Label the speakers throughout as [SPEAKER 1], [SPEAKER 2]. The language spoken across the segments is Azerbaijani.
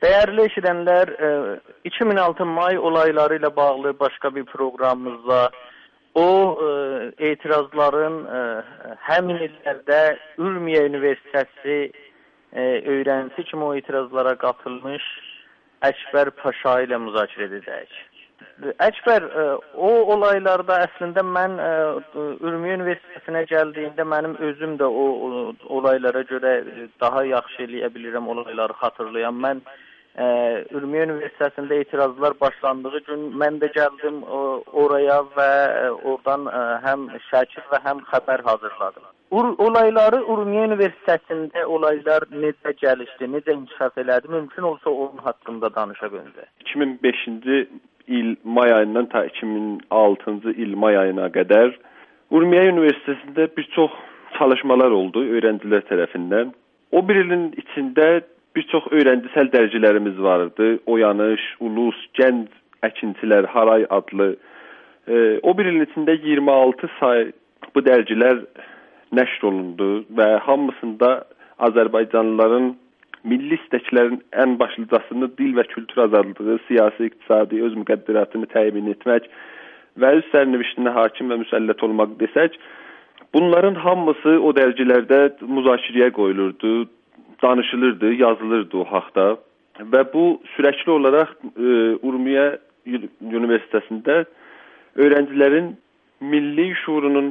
[SPEAKER 1] Değerli eşidənlər, 2006 may olayları ilə bağlı başqa bir proqramımızda o etirazların həmin illərdə Ürmiyə Universitesi öyrəncisi kimi o etirazlara qatılmış Əkbər Paşa ilə müzakirə edəcəyik. Əkbər, o olaylarda əslində mən Ürmiyə Universitetinə gəldiyində mənim özüm də o olaylara görə daha yaxşı eləyə bilirəm, olayları xatırlayam. Mən Ürmiyə Universitetində etirazlar başlandığı gün mən də gəldim oraya və oradan həm şəkil və həm xəbər hazırladım. Olayları Ürmiyə Universitetində olaylar necə gəlişdi, necə inkişaf elədi? Mümkün olsa onun haqqında danışaq öncə.
[SPEAKER 2] 2005-ci il may ayından ta 2006-cı il may ayına qədər Ürmiyə Universitetində bir çox çalışmalar oldu öğrenciler tərəfindən. O bir ilin içində bir çox öğrencisel dərgilərimiz vardı. Oyanış, Ulus, Gənc Əkinçilər, Haray adlı. O bir ilin içində 26 say bu dərgilər nəşr olundu və hamısında Azərbaycanlıların milli istəklərin ən başlıcasını dil və kültür azadlığı, siyasi, iqtisadi öz müqəddəratını təmin etmək və öz sərnişinə hakim və müsəllət olmaq desək, bunların hamısı o dərgilərdə müzakirəyə qoyulurdu, danışılırdı, yazılırdı o haqda və bu sürəkli olaraq Ürmiyə Universitetində öğrencilerin milli şuurunun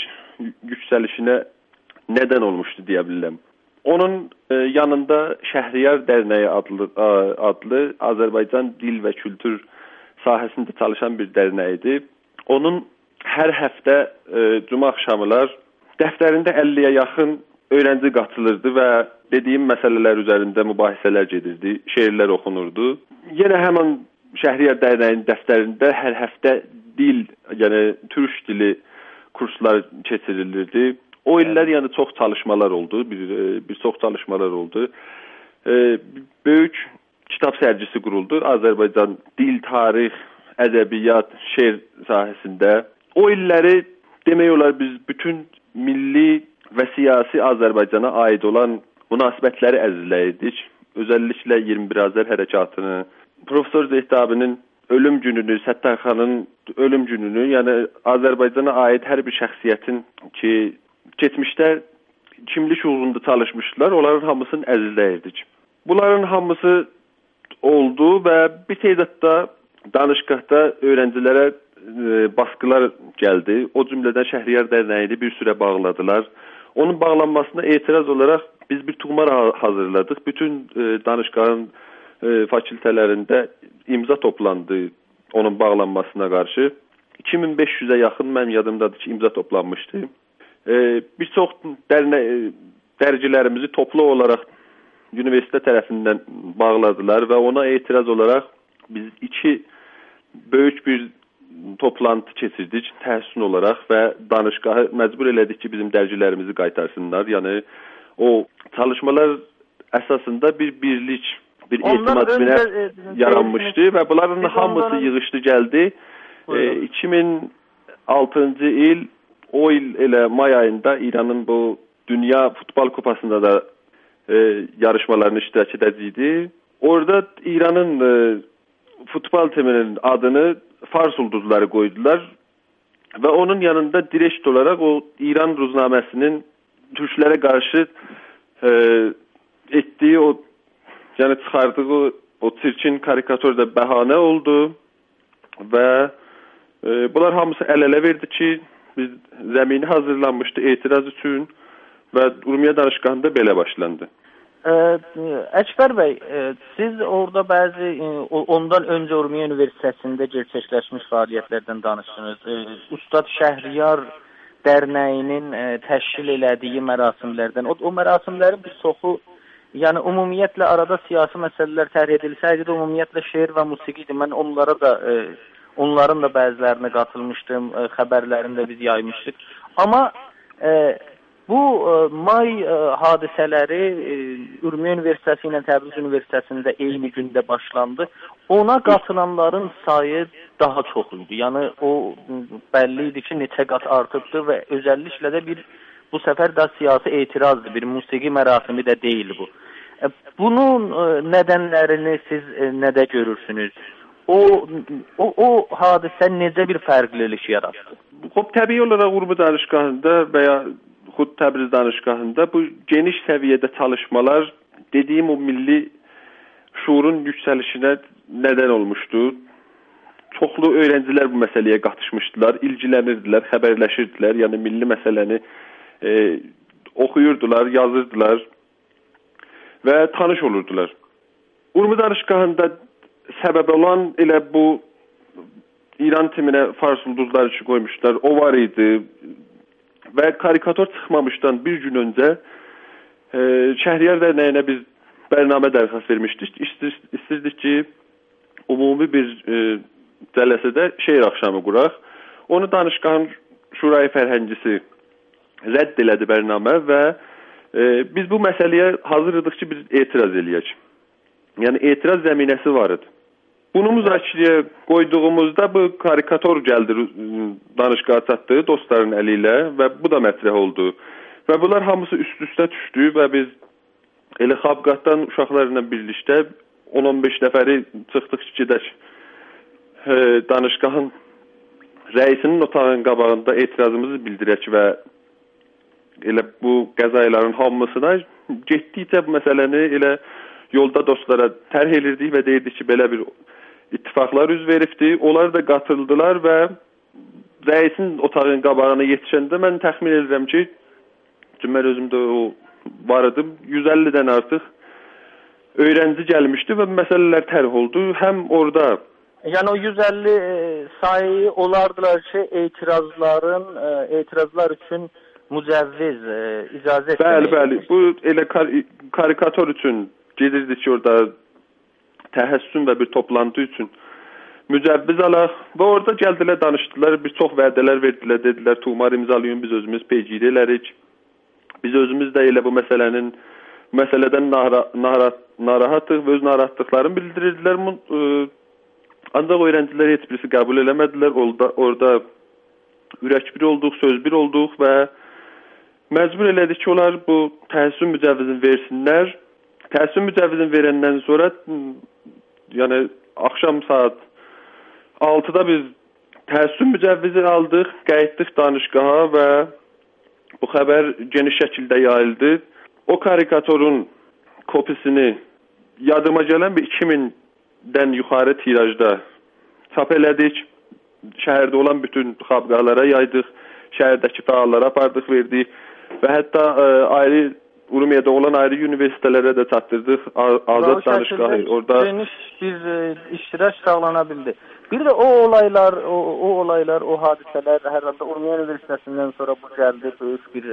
[SPEAKER 2] yüksəlişinə nədən olmuşdu deyə bilərəm. Onun yanında Şəhriyar Dərnəyi adlı Azərbaycan dil və kültür sahəsində çalışan bir dərnəyidir. Onun hər həftə cuma axşamlar dəftərində 50-yə yaxın öğrenci qatılırdı və dediyim məsələlər üzərində mübahisələr gedirdi, şeirlər oxunurdu. Yenə həmin Şəhriyar Dərnəyinin dəftərində hər həftə dil, yəni türk dili kurslar keçirilirdi. O illər yəni çox çalışmalar oldu, bir çox çalışmalar oldu. Böyük kitab sərgisi quruldu Azərbaycan dil, tarix, ədəbiyyat, şeir sahəsində. O illəri demək olar biz bütün milli və siyasi Azərbaycana aid olan münasibətləri əzizləyirdik. Özəlliklə 21 Azər hərəkatını, Profesor Zeytabinin ölüm gününü, Səttarxanın ölüm gününü, yəni Azərbaycana aid hər bir şəxsiyyətin ki, keçmişdə kimlik uğrunda çalışmışlar, onların hamısını əzizləyirdik. Bunların hamısı oldu və bir tədadda danışqahda öğrencilərə baskılar gəldi. O cümlədən Şəhriyar Dərnəyini bir sürə bağladılar. Onun bağlanmasına etiraz olaraq biz bir tuğmar hazırladık. Bütün danışqahın fakültələrində imza toplandı onun bağlanmasına qarşı. 2500'e yaxın mənim yadımdadır ki, imza toplanmışdı. Bir çox dərgilərimizi toplu olaraq üniversite tərəfindən bağladılar və ona etiraz olaraq biz iki böyük bir toplantı keçirdik təhsin olaraq və danışqahı məcbur elədik ki, bizim dərgilərimizi qaytarsınlar. Yəni o çalışmalar əsasında bir birlik, bir etimat yaranmışdı və bunların hamısı yığışdı gəldi. 2006-cı il o il elə may ayında İranın bu Dünya Futbol Kupasında da yarışmalarına iştirak edəcəkdi. Orada İranın futbol timinin adını Fars ulduzları qoydular və onun yanında direkt olaraq o İran ruznaməsinin Türklərə qarşı etdiyi o, yəni çıxardığı o çirkin karikatür də bəhanə oldu və bunlar hamısı əl-ələ verdi ki, biz zəmini hazırlanmışdı etiraz üçün və Ürmiyə danışqahında belə başlandı.
[SPEAKER 1] Əkbər bəy, siz orada bəzi ondan öncə Ürmiyə Universitetində gerçəkləşmiş fəaliyyətlərdən danışdınız. Ustad Şəhriyar Dərnəyinin təşkil elədiyi mərasimlərdən. O mərasimlərin bir çoxu, yəni ümumiyyətlə arada siyasi məsələlər tərh edilsəydi də ümumiyyətlə şeir və musiqi idi. Mən onların da bəzilərinə qatılmışdım, xəbərlərində biz yaymışdıq. Amma bu may hadisələri Ürmiyə Universiteti ilə Təbriz Universitetində eyni gündə başlandı. Ona qatılanların sayı daha çox idi. Yəni o bəlli idi ki, neçə qat artıbdı və özəlliklə də bu səfər də siyasi etirazdır, bir musiqi mərasimi də deyil bu. Bunun nedenlerini siz nədə görürsünüz? O hadisə necə bir fərqlilik yarattı?
[SPEAKER 2] Təbii olaraq Urmiya danışgahında və ya Xud Təbriz danışgahında bu geniş səviyyədə çalışmalar dediyim o milli şuurun yüksəlişinə neden olmuşdu. Çoxlu öğrencilər bu məsələyə qatışmışdılar, ilgilenirdilər, xəbərləşirdilər. Yəni milli məsələni oxuyurdular, yazırdılar və tanış olurdular. Urmiya danışgahında səbəb olan elə bu İran timinə fars ulduzları üçün qoymuşlar. O var idi və karikator çıxmamışdan bir gün öncə Şəhriyar Dərnəyinə biz bərnamə dərxast vermişdik. İstirdik ki, umumi bir cəlsədə şeir axşamı quraq. Onu danışgahın Şurayı Fərhəngisi rədd elədi bərnamə və biz bu məsələyə hazır idik ki, biz etiraz eləyək. Yəni etiraz zəminəsi var idi. Bunu müzakirəyə qoyduğumuzda bu karikator gəldi danışgaha çatdı dostların əli ilə və bu da mətrəh oldu. Və bunlar hamısı üst-üstə düşdü və biz elə Xabqatdan uşaqlarla birlikdə 10-15 nəfəri çıxdıq ki, gedək danışgahın rəisinin otağının qabağında etirazımızı bildirək və elə bu qəzayların hamısına getdikcə bu məsələni elə yolda dostlara tərh edirdik və deyirdik ki, belə bir ittifaqlar üz veribdi. Onlar da qatıldılar və rəisin otağının qabağına yetişəndə mən təxmin edirəm ki, mən özümdə o var idim, 150-dən artıq öğrenci gəlmişdi və məsələlər tərh oldu. Həm orada
[SPEAKER 1] yəni o 150 sayı olardılar ki, etirazlar üçün mücəvviz, icazə
[SPEAKER 2] Bəli, bəli. Bu elə karikator üçün gedirdi ki, orada təhəssün və bir toplantı üçün mücəvviz alaq və orada gəldilər, danışdılar, bir çox vədələr verdilər, dedilər, tumar imzalayın, biz özümüz peyciri elərik. Biz özümüz də elə bu məsələdən narahatıq və öz narahatlıqlarını bildirirdilər. Ancaq öğrencilər heç birisi qəbul eləmədilər. Orada ürək bir olduq, söz bir olduq və məcbur elədik ki, onlar bu təhəssün mücəvvizini versinlər. Təhəssün mücəvvizini verəndən sonra yəni axşam saat 6-da biz təhəssün mücəvvizi aldıq, qayıtdıq danışgaha və bu xəbər geniş şəkildə yayıldı. O karikatorun kopisini yadıma gələn bir 2000-dən yuxarı tirajda çap elədik. Şəhərdə olan bütün xabqalara yaydıq, şəhərdəki fəallara apardıq, verdik və hətta ayrı Urmiyada olan ayrı üniversitelərə də çatdırdıq. Azad danışgahı orada
[SPEAKER 1] geniş bir iştirak sağlana bildi. Bir də o olaylar, o hadisələr hər halda Urmiya Üniversitesindən sonra bu gəldi, böyük bir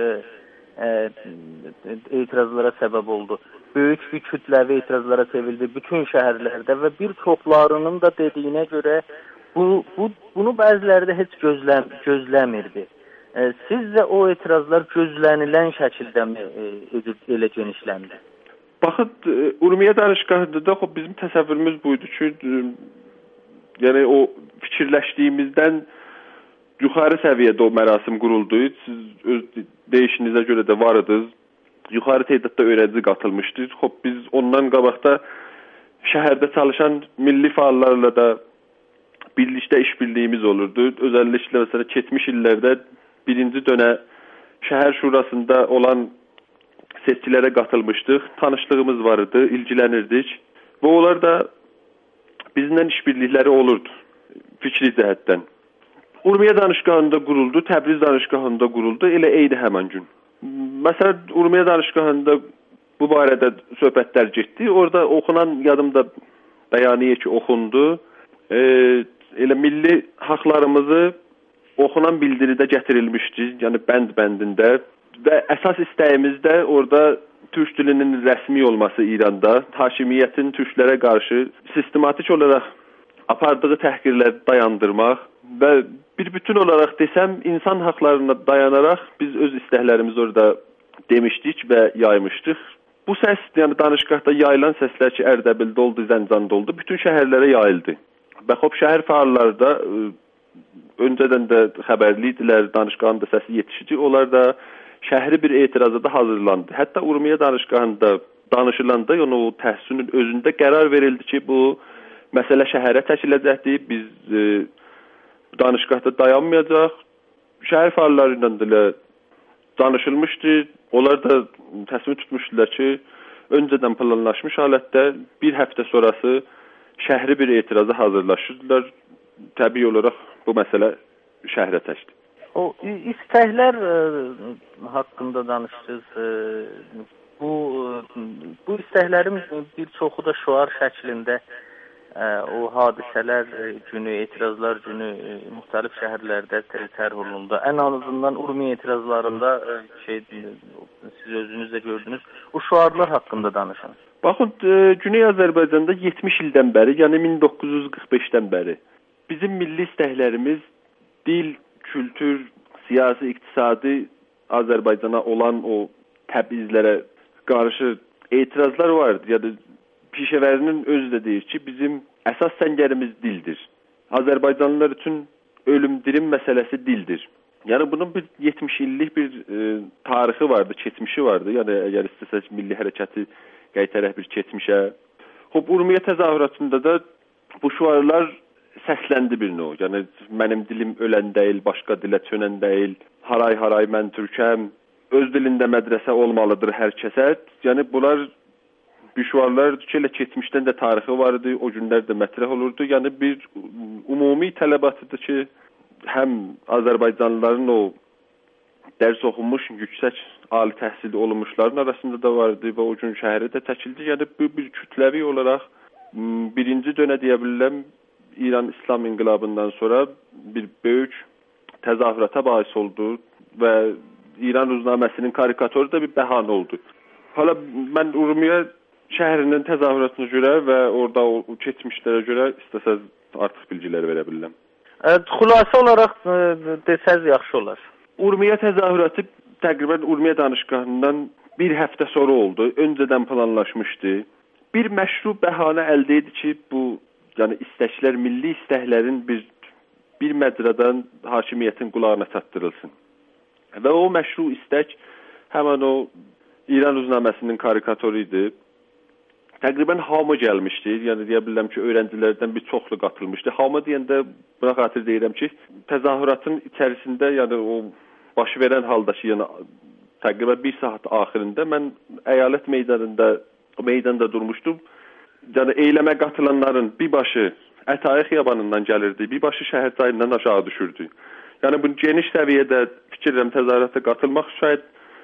[SPEAKER 1] etirazlara səbəb oldu. Böyük bir kütləvi etirazlara çevrildi bütün şəhərlərdə və bir çoxlarının da dediyinə görə bunu bəziləri də heç gözləmirdi. Sizcə o etirazlar gözlənilən şəkildə mi elə genişləndi?
[SPEAKER 2] Baxın, Urmiya danışgahında bizim təsəvvürümüz buydu ki, yəni o fikirləşdiyimizdən yuxarı səviyyədə o mərasim quruldu. Siz öz deyişinizə görə də var idiniz. Yuxarı tədadda öğrenci qatılmışdı. Biz ondan qabaqda şəhərdə çalışan milli fəallarla da birlikdə işbirliyimiz olurdu. Özəlliklə məsələn keçmiş illərdə birinci dönə şəhər şurasında olan seçkilərə qatılmışdıq. Tanışlığımız var idi, ilgilənirdik və onlar da bizimlə işbirlikləri olurdu fikri cəhətdən. Urmiya danışgahında quruldu, Təbriz danışgahında quruldu, elə eyni həmin gün. Məsələn, Urmiya danışgahında bu barədə söhbətlər getdi. Orada oxunan, yadımda bəyaniyyə ki, oxundu. Elə milli haqlarımızı oxunan bildiridə gətirilmişdi, yəni bənd-bəndində və əsas istəyimiz də orada türk dilinin rəsmi olması İranda, hakimiyyətin türklərə qarşı sistematik olaraq apardığı təhqirləri dayandırmaq və bir bütün olaraq desəm, insan haqlarına dayanaraq biz öz istəklərimizi orada demişdik və yaymışdıq. Bu səs, yəni danışgahda yayılan səslər ki, Ərdəbildə oldu, Zəncanda oldu, bütün şəhərlərə yayıldı. Və şəhər fəalları da öncədən də xəbərli idilər, danışgahın da səsi yetişici. Onlar da şəhri bir etiraza da hazırlandı. Hətta Urmiya danışgahında danışılanda, yəni o təhsilin özündə qərar verildi ki, bu məsələ şəhərə çəkiləcəkdir. Biz danışıqda dayanmayacaq. Şəhər fəalları ilə də danışılmışdı. Onlar da təsmin tutmuşdular ki, öncədən planlaşmış halətdə bir həftə sonrası şəhri bir etiraza hazırlaşırdılar. Təbii olaraq bu məsələ şəhərə çəkdi.
[SPEAKER 1] O istəklər haqqında danışdınız. Bu istəklərin bir çoxu da şüar şəklində o hadisələr günü, etirazlar günü müxtəlif şəhərlərdə tərh olundu. Ən azından Urmiya etirazlarında siz özünüz də gördünüz. O şüarlar haqqında danışın.
[SPEAKER 2] Baxın, Güney Azərbaycanda 70 ildən bəri, yəni 1945-dən bəri bizim milli istəklərimiz dil, kültür, siyasi, iqtisadi Azərbaycana olan o təbizlərə qarşı etirazlar vardı. Yəni Pişəvərinin özü də deyir ki, bizim əsas səngərimiz dildir. Azərbaycanlılar üçün ölüm-dirim məsələsi dildir. Yəni bunun bir 70 illik bir tarixi vardı, keçmişi vardı. Yəni əgər istəsək milli hərəkəti qaytaraq bir keçmişə. Urmiya təzahüratında da bu şüarlar səsləndi bir növ. Yəni mənim dilim ölən deyil, başqa dilə çönən deyil. Haray haray mən türkəm. Öz dilində mədrəsə olmalıdır hər kəsə. Yəni bunlar şüarlar ki, elə keçmişdən də tarixi vardı, o günlər də mətrəh olurdu. Yəni bir ümumi tələbatıdır ki, həm Azərbaycanlıların o dərs oxunmuş, yüksək ali təhsilli olmuşların arasında da vardı və o gün şəhəri də çəkildi. Yəni bu bir kütləvi olaraq birinci dönə deyə bilərəm, İran İslam inqilabından sonra bir böyük təzahürata bais oldu və İran Ruznaməsinin karikatürü də bir bəhanə oldu. Hala mən Urmiya şəhərinin təzahüratına görə və orada o keçmişlərə görə istəsəz artıq bilgilər verə bilərəm.
[SPEAKER 1] Xülasə olaraq desəz yaxşı olar.
[SPEAKER 2] Urmiya təzahüratı təqribən Urmiya danışqahından bir həftə sonra oldu. Öncədən planlaşmışdı. Bir məşru bəhanə əldə idi ki, bu yəni istəklər, milli istəklərin bir məcradan hakimiyyətin qulağına çatdırılsın. Və o məşru istək həmən o İran Ruznaməsinin karikatürü idi. Təqribən hamı gəlmişdi. Yəni deyə bilərəm ki, öğrencilərdən bir çoxlu qatılmışdı. Hamı deyəndə buna xatir deyirəm ki, təzahüratın içərisində, yəni o baş verən halda ki, yəni təqribən 1 saat axırında mən əyalət meydanda durmuşdum. Yəni eyləmə qatılanların bir başı Ətai xiyabanından gəlirdi, bir başı şəhər çayından aşağı düşürdü. Yəni bu geniş səviyyədə fikirlərim təzahürata qatılmaq şayət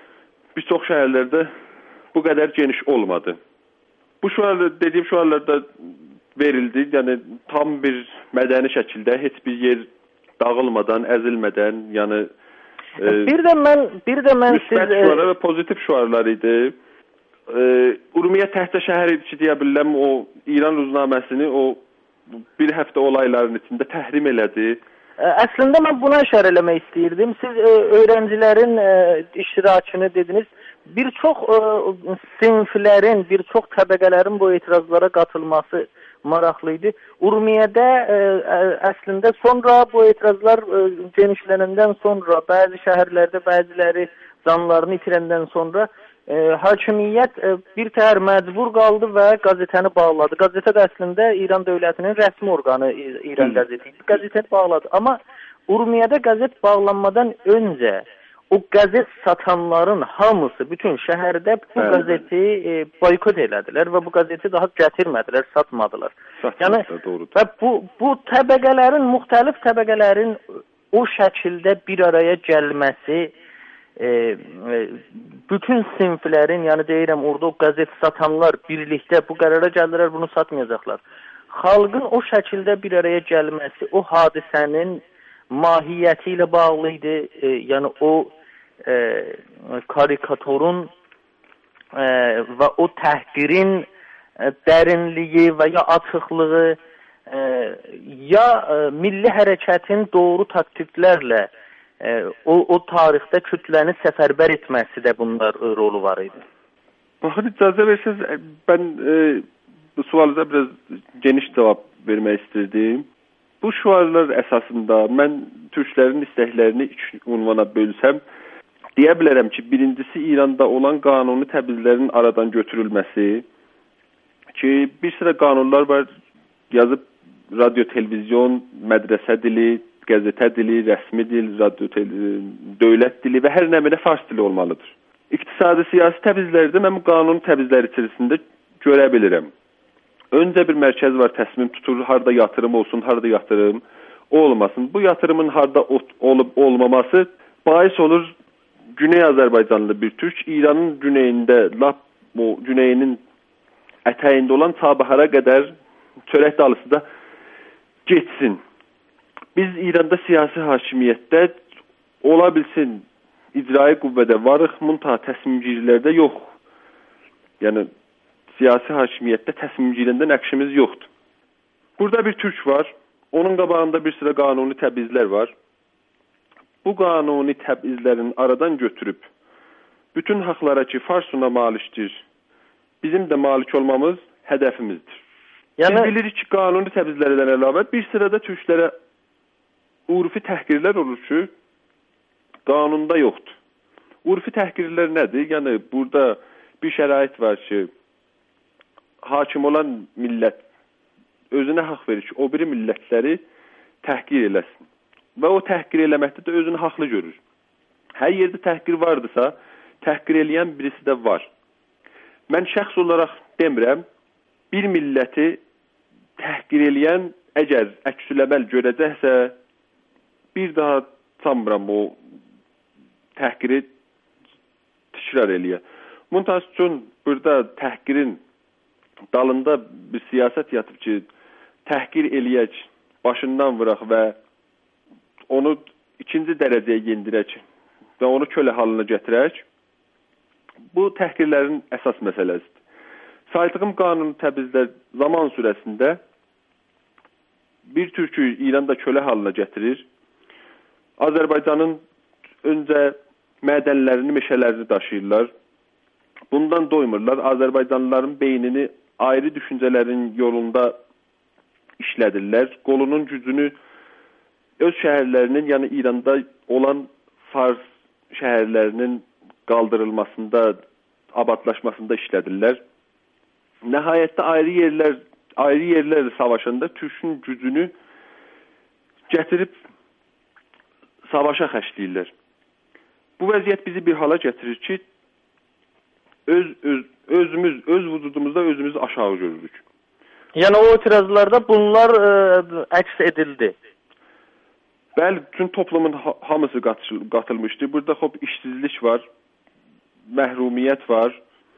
[SPEAKER 2] bir çox şəhərlərdə bu qədər geniş olmadı. Bu dediyim şüarlarda verildi. Yəni tam bir mədəni şəkildə, heç bir yer dağılmadan, əzilmədən, yəni
[SPEAKER 1] bir də mən
[SPEAKER 2] müsbət şüarlar və pozitiv şüarlar idi. Urmiya təhtə şəhər idi ki, deyə bilərəm, o İran Ruznaməsini o bir həftə olayların içində təhrim elədi.
[SPEAKER 1] Əslində mən buna işarə eləmək istəyirdim. Siz öğrencilərin iştirakını dediniz. Bir çox siniflərin, bir çox təbəqələrin bu etirazlara qatılması maraqlıydı. Urmiyədə əslində sonra bu etirazlar genişlənəndən sonra, bəzi şəhərlərdə bəziləri canlarını itirəndən sonra hakimiyyət bir təhər məcbur qaldı və qazetəni bağladı. Qazete də əslində İran dövlətinin rəsmi orqanı İran qəzeti idi. Qazeti bağladı. Amma Urmiyədə qazet bağlanmadan öncə o qazet satanların hamısı bütün şəhərdə bu qazeti boykot elədilər və bu qazeti daha gətirmədilər, satmadılar. Yəni və bu təbəqələrin, müxtəlif təbəqələrin o şəkildə bir araya gəlməsi bütün siniflərin, yəni deyirəm, orada o qazet satanlar birlikdə bu qərara gəldilər, bunu satmayacaqlar. Xalqın o şəkildə bir araya gəlməsi, o hadisənin mahiyyəti ilə bağlı idi. Yəni o karikatürün və o təhqirin dərinliyi və ya açıqlığı ya milli hərəkətin doğru taktiklərlə o tarixdə kütləni səfərbər etməsi də bunlar rolu var idi.
[SPEAKER 2] Baxın, icazə verseniz, ben bu sualıza biraz geniş cevap vermək istirdim. Bu şüarlar əsasında mən türklərin istəklərini 3 ünvana bölsəm, deyə bilərəm ki, birincisi İranda olan qanuni təbizlərin aradan götürülməsi, ki bir sıra qanunlar var, yazıb radyo, televizyon, mədrəsə dili, qəzetə dili, rəsmi dil, dövlət dili və hər nəminə fars dili olmalıdır. İqtisadi, siyasi təbizlərdə mən bu qanun təbizləri içərisində görə bilirəm. Öncə bir mərkəz var, təsmim tutur, harda yatırım olsun, harda yatırım olmasın. Bu yatırımın harda olub olmaması bahis olur. Güney Azərbaycanlı bir türk İranın güneyində, lap o güneyinin ətəyində olan Çabahara qədər çörək dalısı da getsin. Biz İranda siyasi hakimiyyətdə ola bilsin icraî qüvvədə varıq, muntaha təsmimgirlərdə yox. Yəni siyasi hakimiyyətdə təsmimgirində nəqşimiz yoxdur. Burada bir türk var, onun qabağında bir sıra qanuni təbizlər var. Bu qanuni təbizlərin aradan götürüb bütün haqlara ki, farsuna malikdir, bizim də malik olmamız hədəfimizdir. Yəni, biz bilirik ki, qanuni təbizlərdən əlavə bir sırada türklərə urfi təhqirlər olur ki, qanunda yoxdur. Urfi təhqirlər nədir? Yəni, burada bir şərait var ki, hakim olan millət özünə haqq verir ki, o biri millətləri təhqir eləsin. Və o təhqir eləməkdə də özünü haqlı görür. Hər yerdə təhqir vardısa, təhqir eləyən birisi də var. Mən şəxs olaraq demirəm, bir milləti təhqir eləyən əgər əksüləməl görəcəksə, bir daha sanmıram o təhqiri təkrar eləyə. Muntas üçün burada təhqirin dalında bir siyasət yatıb ki, təhqir eləyək, başından vuraq və onu ikinci dərəcəyə yendirək və onu kölə halına gətirək, bu təhqirlərin əsas məsələsidir. Saydığım qanun təbizlər zaman sürəsində bir türkü İranda kölə halına gətirir, Azərbaycanın öncə mədənlərini, meşələrini daşıyırlar, bundan doymurlar, Azərbaycanlıların beynini ayrı düşüncələrin yolunda işlədirlər, qolunun gücünü öz şəhərlərinin, yəni İranda olan fars şəhərlərinin qaldırılmasında, abadlaşmasında işlədirlər. Nəhayətdə ayrı yerlər savaşında türkün gücünü gətirib savaşa xərcləyirlər. Bu vəziyyət bizi bir hala gətirir ki, öz vücudumuzda özümüzü aşağı görürük.
[SPEAKER 1] Yəni o etirazlarda bunlar əks edildi.
[SPEAKER 2] Bəli, bütün toplumun hamısı qatılmışdı. Burada işsizlik var, məhrumiyyət var,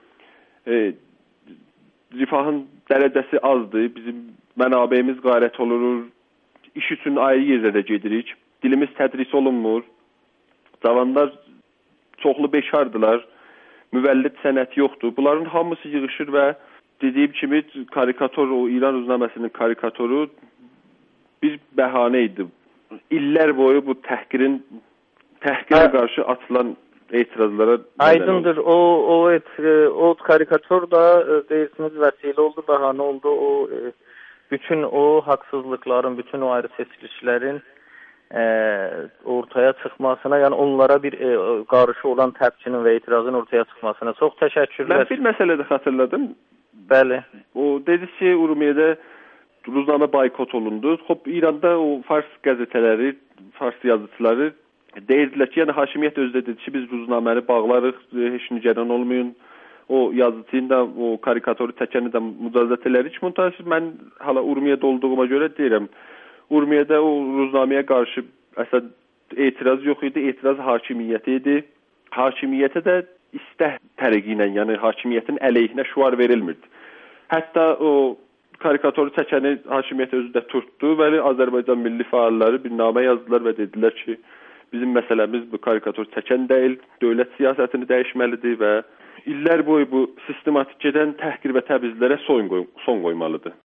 [SPEAKER 2] rifahın dərəcəsi azdır, bizim mənabeyimiz qarət olur, iş üçün ayrı yerlərə gedirik, dilimiz tədris olunmur, cavanlar çoxlu bekardılar, müvəllid sənət yoxdur. Bunların hamısı yığışır və dediyim kimi karikator, o İran Ruznaməsinin karikatoru bir bəhanə idi. İllər boyu bu təhqirə qarşı atılan etirazlara
[SPEAKER 1] aydındır. O karikator da deyirsiniz vəsilə oldu, bəhanə oldu. Bütün o haqsızlıqların, bütün o ayrı seçilişlərin ortaya çıxmasına, yəni onlara bir qarşı olan təpkinin və etirazın ortaya çıxmasına çox təşəkkürlər.
[SPEAKER 2] Mən bir məsələdə xatırladım.
[SPEAKER 1] Bəli.
[SPEAKER 2] O dedi ki, Urumiyədə Ruznamə boykot olundu. İranda o fars qəzetələri, fars yazıçıları deyirdilər ki, yəni hakimiyyət özü də dedi ki, biz Ruznaməni bağlarıq, heç nigəran olmayın. O yazıcının da, o karikatoru çəkəni də mücazət elərik. Müntəsir, mən hala Urumiyədə olduğuma görə deyirəm, Urumiyədə o Ruznaməyə qarşı əsas etiraz yox idi, etiraz hakimiyyəti idi. Hakimiyyətə də istək tərəqi ilə, yəni hakimiyyətin əleyhinə şüar verilmirdi. Hətta o karikatoru çəkəni hakimiyyət özü də tutdu və Azərbaycan milli fəalları bir namə yazdılar və dedilər ki, bizim məsələmiz bu karikator çəkən deyil, dövlət siyasətini dəyişməlidir və illər boyu bu sistematik gedən təhqir və təbizlərə son qoymalıdır.